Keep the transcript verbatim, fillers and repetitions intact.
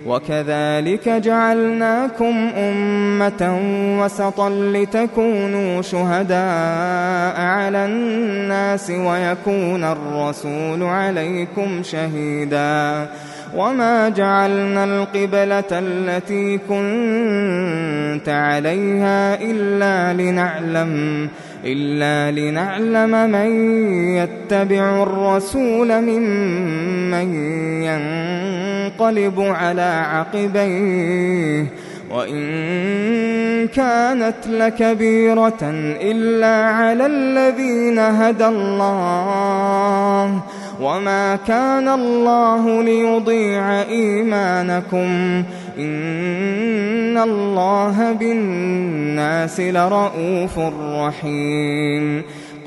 وكذلك جعلناكم أمة وسطا لتكونوا شهداء على الناس ويكون الرسول عليكم شهيدا وما جعلنا القبلة التي كنت عليها إلا لنعلم إلا لنعلم من يتبع الرسول ممن ينقلب على عقبيه وإن كانت لكبيرة إلا على الذين هدى الله وما كان الله ليضيع إيمانكم إن الله بالناس لرءوف رحيم